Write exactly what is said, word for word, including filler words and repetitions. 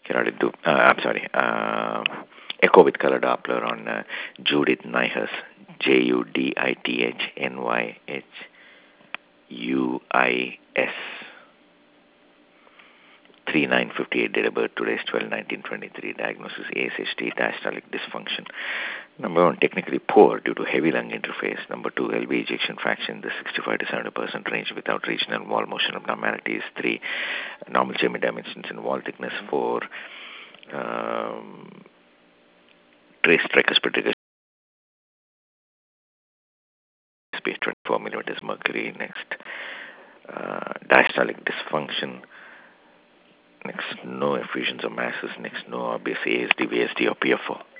Cardiac do- uh, I'm sorry. Uh, echo with color Doppler on uh, Judith Nyhus. J U D I T H N Y H U I S. three nine fifty-eight date of birth, today's twelve nineteen twenty-three. Diagnosis A S H T, diastolic dysfunction. Number one, technically poor due to heavy lung interface. Number two, L V ejection fraction, the sixty-five to seventy percent range without regional wall motion abnormalities. Three, normal Jamie dimensions and wall thickness. Four, um, trace tricuspid space twenty-four millimeters mercury. Next, uh, diastolic dysfunction. Next, no effusions or masses. Next, no obvious A S D, V S D, or P F O.